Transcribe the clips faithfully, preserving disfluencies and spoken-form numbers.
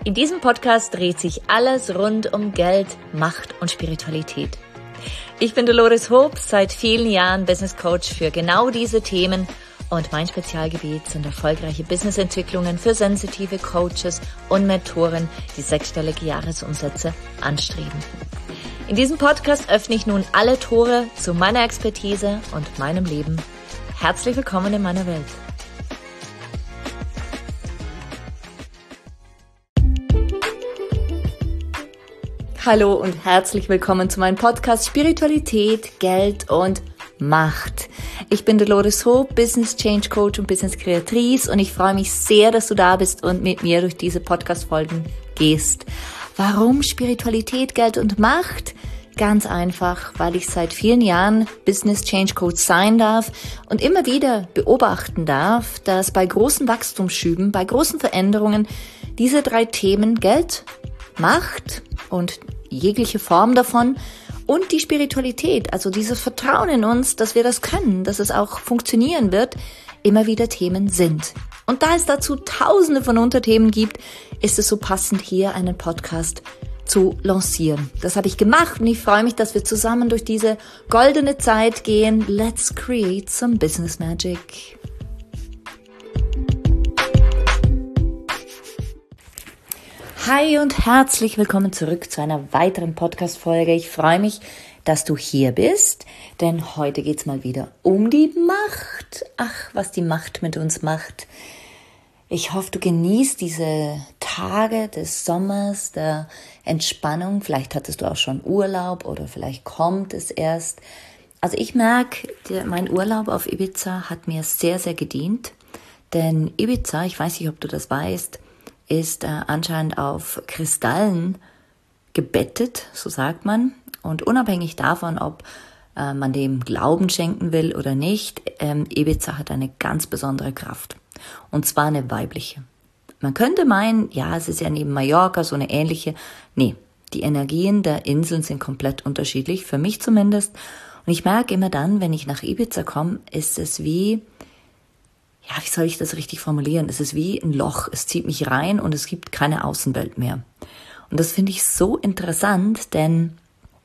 In diesem Podcast dreht sich alles rund um Geld, Macht und Spiritualität. Ich bin Dolores Hoop, seit vielen Jahren Business Coach für genau diese Themen und mein Spezialgebiet sind erfolgreiche Businessentwicklungen für sensitive Coaches und Mentoren, die sechsstellige Jahresumsätze anstreben. In diesem Podcast öffne ich nun alle Tore zu meiner Expertise und meinem Leben. Herzlich willkommen in meiner Welt. Hallo und herzlich willkommen zu meinem Podcast Spiritualität, Geld und Macht. Ich bin Dolores Hoop, Business Change Coach und Business Kreatrice und ich freue mich sehr, dass du da bist und mit mir durch diese Podcast-Folgen gehst. Warum Spiritualität, Geld und Macht? Ganz einfach, weil ich seit vielen Jahren Business Change Coach sein darf und immer wieder beobachten darf, dass bei großen Wachstumsschüben, bei großen Veränderungen diese drei Themen Geld, Macht und jegliche Form davon und die Spiritualität, also dieses Vertrauen in uns, dass wir das können, dass es auch funktionieren wird, immer wieder Themen sind. Und da es dazu tausende von Unterthemen gibt, ist es so passend, hier einen Podcast zu lancieren. Das habe ich gemacht und ich freue mich, dass wir zusammen durch diese goldene Zeit gehen. Let's create some business magic. Hi und herzlich willkommen zurück zu einer weiteren Podcast-Folge. Ich freue mich, dass du hier bist, denn heute geht's mal wieder um die Macht. Ach, was die Macht mit uns macht. Ich hoffe, du genießt diese Tage des Sommers, der Entspannung. Vielleicht hattest du auch schon Urlaub oder vielleicht kommt es erst. Also ich merke, mein Urlaub auf Ibiza hat mir sehr, sehr gedient, denn Ibiza, ich weiß nicht, ob du das weißt, ist äh, anscheinend auf Kristallen gebettet, so sagt man. Und unabhängig davon, ob äh, man dem Glauben schenken will oder nicht, ähm, Ibiza hat eine ganz besondere Kraft. Und zwar eine weibliche. Man könnte meinen, ja, es ist ja neben Mallorca so eine ähnliche. Nee, die Energien der Inseln sind komplett unterschiedlich, für mich zumindest. Und ich merke immer dann, wenn ich nach Ibiza komme, ist es wie... Ja, wie soll ich das richtig formulieren? Es ist wie ein Loch. Es zieht mich rein und es gibt keine Außenwelt mehr. Und das finde ich so interessant, denn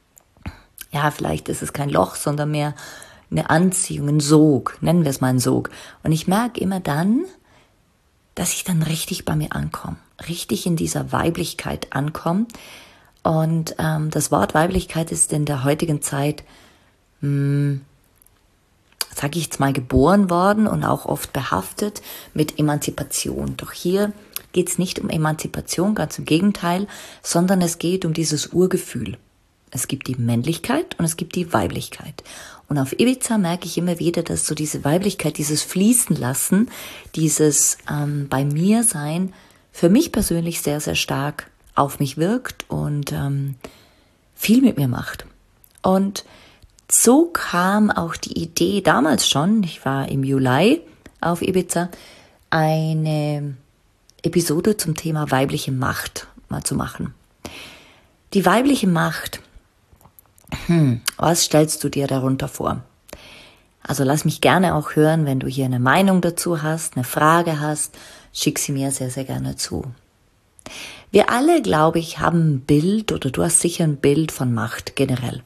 ja, vielleicht ist es kein Loch, sondern mehr eine Anziehung, ein Sog. Nennen wir es mal einen Sog. Und ich merke immer dann, dass ich dann richtig bei mir ankomme. Richtig in dieser Weiblichkeit ankomme. Und ähm, das Wort Weiblichkeit ist in der heutigen Zeit mh, sage ich jetzt mal, geboren worden und auch oft behaftet mit Emanzipation. Doch hier geht es nicht um Emanzipation, ganz im Gegenteil, sondern es geht um dieses Urgefühl. Es gibt die Männlichkeit und es gibt die Weiblichkeit. Und auf Ibiza merke ich immer wieder, dass so diese Weiblichkeit, dieses Fließen lassen, dieses ähm, bei mir sein, für mich persönlich sehr, sehr stark auf mich wirkt und ähm, viel mit mir macht. Und so kam auch die Idee damals schon, ich war im Juli auf Ibiza, eine Episode zum Thema weibliche Macht mal zu machen. Die weibliche Macht, hm, was stellst du dir darunter vor? Also lass mich gerne auch hören, wenn du hier eine Meinung dazu hast, eine Frage hast, schick sie mir sehr, sehr gerne zu. Wir alle, glaube ich, haben ein Bild oder du hast sicher ein Bild von Macht generell.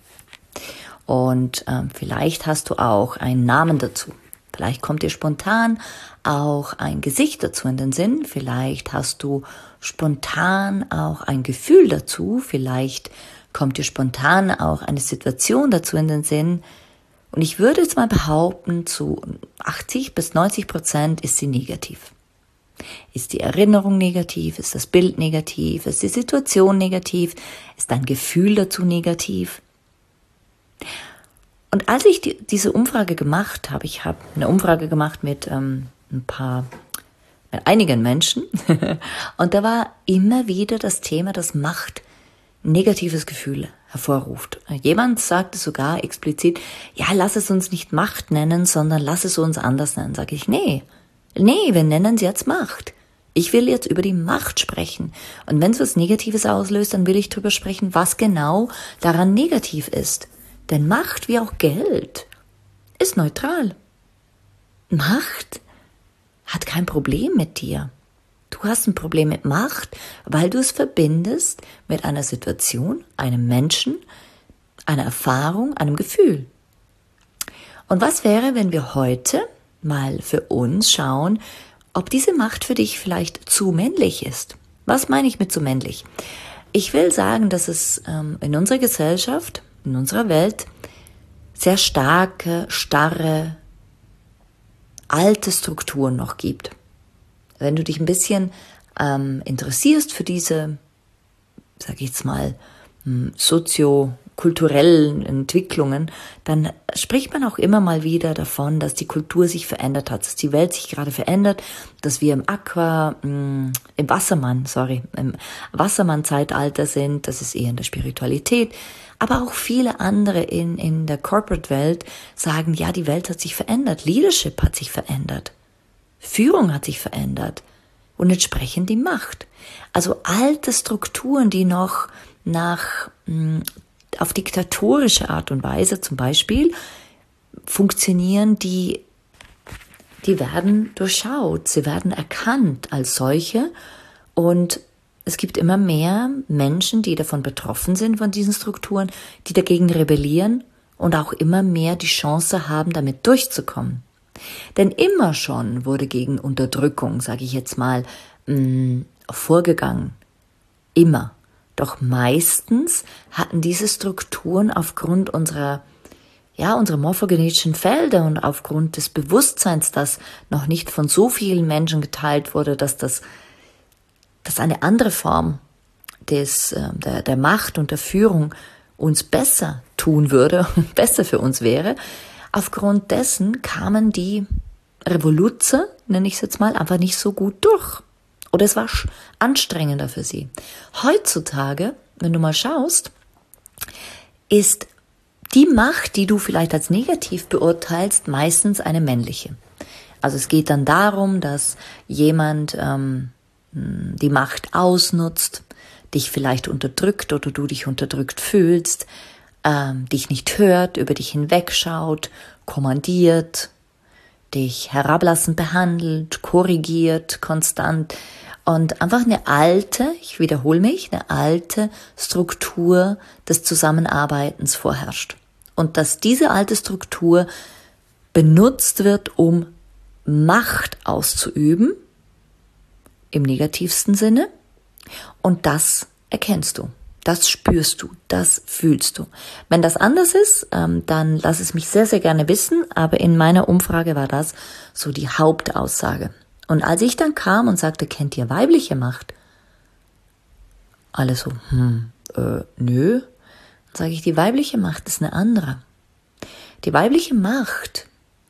Und ähm, vielleicht hast du auch einen Namen dazu. Vielleicht kommt dir spontan auch ein Gesicht dazu in den Sinn. Vielleicht hast du spontan auch ein Gefühl dazu. Vielleicht kommt dir spontan auch eine Situation dazu in den Sinn. Und ich würde jetzt mal behaupten, zu achtzig bis neunzig Prozent ist sie negativ. Ist die Erinnerung negativ? Ist das Bild negativ? Ist die Situation negativ? Ist dein Gefühl dazu negativ? Und als ich die, diese Umfrage gemacht habe, ich habe eine Umfrage gemacht mit ähm, ein paar, mit einigen Menschen und da war immer wieder das Thema, das Macht negatives Gefühl hervorruft. Jemand sagte sogar explizit, ja, lass es uns nicht Macht nennen, sondern lass es uns anders nennen. Sage ich, nee, nee, wir nennen es jetzt Macht. Ich will jetzt über die Macht sprechen. Und wenn es was Negatives auslöst, dann will ich darüber sprechen, was genau daran negativ ist. Denn Macht, wie auch Geld, ist neutral. Macht hat kein Problem mit dir. Du hast ein Problem mit Macht, weil du es verbindest mit einer Situation, einem Menschen, einer Erfahrung, einem Gefühl. Und was wäre, wenn wir heute mal für uns schauen, ob diese Macht für dich vielleicht zu männlich ist? Was meine ich mit zu männlich? Ich will sagen, dass es ähm, in unserer Gesellschaft, in unserer Welt sehr starke, starre, alte Strukturen noch gibt. Wenn du dich ein bisschen ähm, interessierst für diese, sage ich jetzt mal, soziokulturellen Entwicklungen, dann spricht man auch immer mal wieder davon, dass die Kultur sich verändert hat, dass die Welt sich gerade verändert, dass wir im Aqua, mh, im Wassermann, sorry, im Wassermann-Zeitalter sind, das ist eher in der Spiritualität, aber auch viele andere in, in der Corporate-Welt sagen, ja, die Welt hat sich verändert, Leadership hat sich verändert, Führung hat sich verändert und entsprechend die Macht. Also alte Strukturen, die noch nach mh, auf diktatorische Art und Weise zum Beispiel funktionieren, die, die werden durchschaut, sie werden erkannt als solche und es gibt immer mehr Menschen, die davon betroffen sind von diesen Strukturen, die dagegen rebellieren und auch immer mehr die Chance haben, damit durchzukommen. Denn immer schon wurde gegen Unterdrückung, sage ich jetzt mal, mh, vorgegangen. Immer. Doch meistens hatten diese Strukturen aufgrund unserer, ja, unserer morphogenetischen Felder und aufgrund des Bewusstseins, das noch nicht von so vielen Menschen geteilt wurde, dass das, dass eine andere Form des, der, der Macht und der Führung uns besser tun würde, besser für uns wäre. Aufgrund dessen kamen die Revoluzer, nenne ich es jetzt mal, einfach nicht so gut durch. Oder es war anstrengender für sie. Heutzutage, wenn du mal schaust, ist die Macht, die du vielleicht als negativ beurteilst, meistens eine männliche. Also es geht dann darum, dass jemand ähm, die Macht ausnutzt, dich vielleicht unterdrückt oder du dich unterdrückt fühlst, ähm, dich nicht hört, über dich hinwegschaut, kommandiert, dich herablassend behandelt, korrigiert, konstant und einfach eine alte, ich wiederhole mich, eine alte Struktur des Zusammenarbeitens vorherrscht. Und dass diese alte Struktur benutzt wird, um Macht auszuüben, im negativsten Sinne, und das erkennst du. Das spürst du, das fühlst du. Wenn das anders ist, ähm, dann lass es mich sehr, sehr gerne wissen, aber in meiner Umfrage war das so die Hauptaussage. Und als ich dann kam und sagte, kennt ihr weibliche Macht? Alle so, hm, äh, nö. Dann sage ich, die weibliche Macht ist eine andere. Die weibliche Macht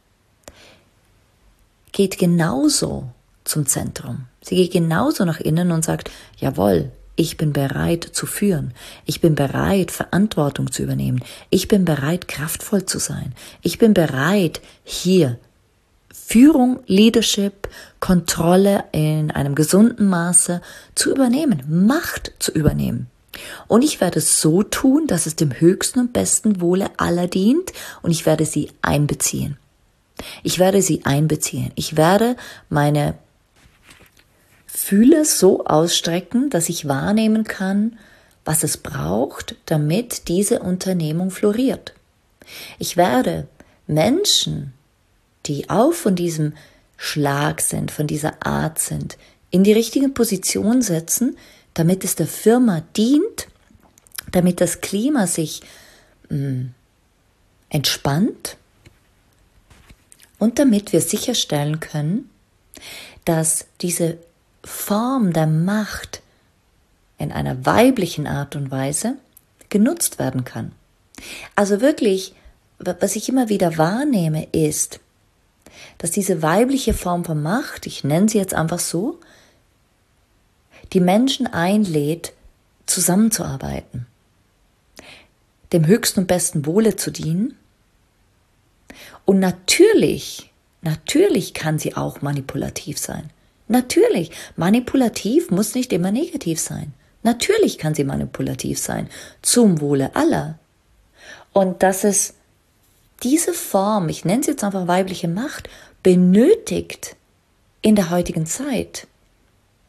geht genauso zum Zentrum. Sie geht genauso nach innen und sagt, jawohl, ich bin bereit zu führen. Ich bin bereit, Verantwortung zu übernehmen. Ich bin bereit, kraftvoll zu sein. Ich bin bereit, hier Führung, Leadership, Kontrolle in einem gesunden Maße zu übernehmen, Macht zu übernehmen. Und ich werde es so tun, dass es dem höchsten und besten Wohle aller dient und ich werde sie einbeziehen. Ich werde sie einbeziehen. Ich werde meine Fühle so ausstrecken, dass ich wahrnehmen kann, was es braucht, damit diese Unternehmung floriert. Ich werde Menschen, die auch von diesem Schlag sind, von dieser Art sind, in die richtige Position setzen, damit es der Firma dient, damit das Klima sich mh, entspannt und damit wir sicherstellen können, dass diese Form der Macht in einer weiblichen Art und Weise genutzt werden kann. Also wirklich, was ich immer wieder wahrnehme, ist, dass diese weibliche Form von Macht, ich nenne sie jetzt einfach so, die Menschen einlädt, zusammenzuarbeiten, dem höchsten und besten Wohle zu dienen. Und natürlich, natürlich kann sie auch manipulativ sein. Natürlich, manipulativ muss nicht immer negativ sein. Natürlich kann sie manipulativ sein, zum Wohle aller. Und dass es diese Form, ich nenne es jetzt einfach weibliche Macht, benötigt in der heutigen Zeit.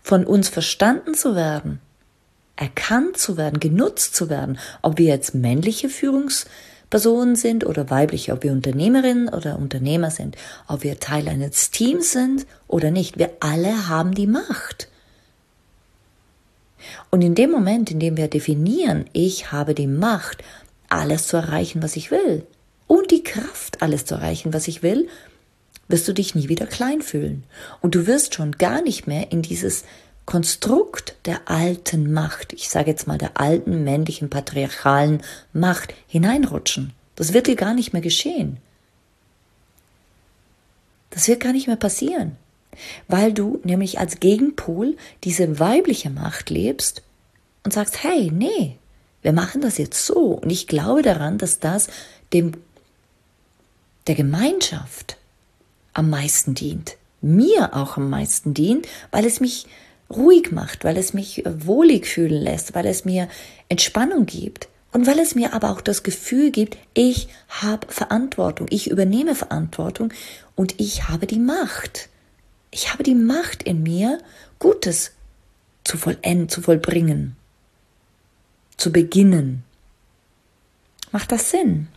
von uns verstanden zu werden, erkannt zu werden, genutzt zu werden, ob wir jetzt männliche Führungspersonen sind oder weibliche, ob wir Unternehmerinnen oder Unternehmer sind, ob wir Teil eines Teams sind oder nicht. Wir alle haben die Macht. Und in dem Moment, in dem wir definieren, ich habe die Macht, alles zu erreichen, was ich will, und die Kraft, alles zu erreichen, was ich will, wirst du dich nie wieder klein fühlen. Und du wirst schon gar nicht mehr in dieses Konstrukt der alten Macht, ich sage jetzt mal der alten männlichen patriarchalen Macht hineinrutschen. Das wird dir gar nicht mehr geschehen. Das wird gar nicht mehr passieren, weil du nämlich als Gegenpol diese weibliche Macht lebst und sagst, hey, nee, wir machen das jetzt so. Und ich glaube daran, dass das dem der Gemeinschaft am meisten dient, mir auch am meisten dient, weil es mich ruhig macht, weil es mich wohlig fühlen lässt, weil es mir Entspannung gibt und weil es mir aber auch das Gefühl gibt, ich habe Verantwortung, ich übernehme Verantwortung und ich habe die Macht. Ich habe die Macht in mir, Gutes zu vollenden, zu vollbringen, zu beginnen. Macht das Sinn?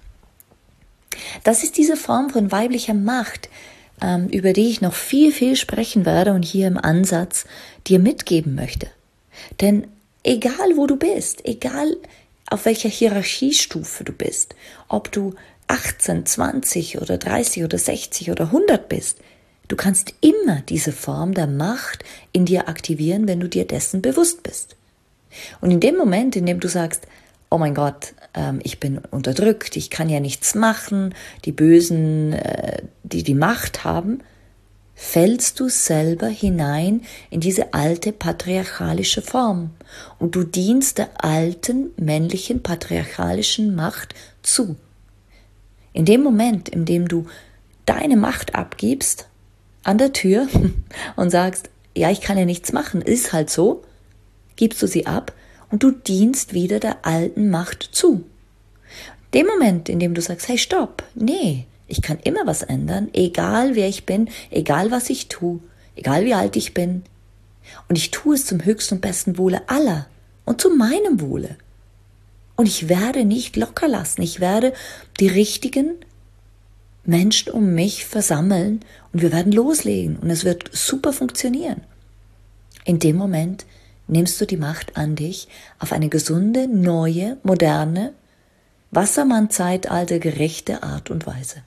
Das ist diese Form von weiblicher Macht, über die ich noch viel, viel sprechen werde und hier im Ansatz dir mitgeben möchte. Denn egal wo du bist, egal auf welcher Hierarchiestufe du bist, ob du achtzehn, zwanzig oder dreißig oder sechzig oder hundert bist, du kannst immer diese Form der Macht in dir aktivieren, wenn du dir dessen bewusst bist. Und in dem Moment, in dem du sagst, oh mein Gott, ähm, ich bin unterdrückt, ich kann ja nichts machen, die Bösen, äh, die die Macht haben, fällst du selber hinein in diese alte patriarchalische Form und du dienst der alten männlichen patriarchalischen Macht zu. In dem Moment, in dem du deine Macht abgibst an der Tür und sagst, ja, ich kann ja nichts machen, ist halt so, gibst du sie ab und du dienst wieder der alten Macht zu. Dem Moment, in dem du sagst, hey, stopp, nee, ich kann immer was ändern, egal wer ich bin, egal was ich tue, egal wie alt ich bin. Und ich tue es zum höchsten und besten Wohle aller und zu meinem Wohle. Und ich werde nicht locker lassen, ich werde die richtigen Menschen um mich versammeln und wir werden loslegen und es wird super funktionieren. In dem Moment nimmst du die Macht an dich auf eine gesunde, neue, moderne, Wassermann-Zeitalter gerechte Art und Weise.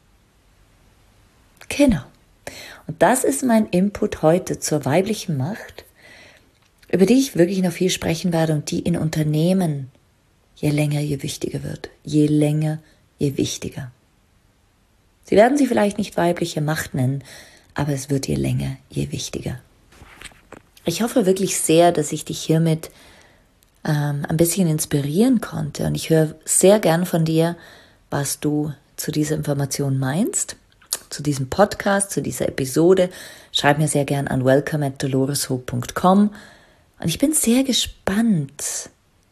Genau. Und das ist mein Input heute zur weiblichen Macht, über die ich wirklich noch viel sprechen werde und die in Unternehmen je länger, je wichtiger wird. Je länger, je wichtiger. Sie werden sie vielleicht nicht weibliche Macht nennen, aber es wird je länger, je wichtiger. Ich hoffe wirklich sehr, dass ich dich hiermit ähm, ein bisschen inspirieren konnte und ich höre sehr gern von dir, was du zu dieser Information meinst, zu diesem Podcast, zu dieser Episode. Schreib mir sehr gern an welcome at doloreshope dot com und ich bin sehr gespannt,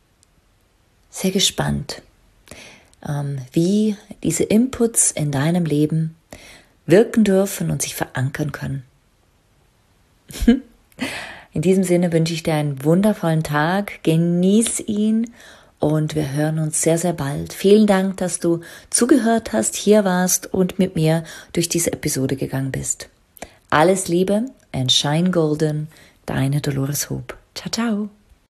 sehr gespannt, ähm, wie diese Inputs in deinem Leben wirken dürfen und sich verankern können. In diesem Sinne wünsche ich dir einen wundervollen Tag, genieß ihn und wir hören uns sehr, sehr bald. Vielen Dank, dass du zugehört hast, hier warst und mit mir durch diese Episode gegangen bist. Alles Liebe and shine golden, deine Dolores Hope. Ciao, ciao.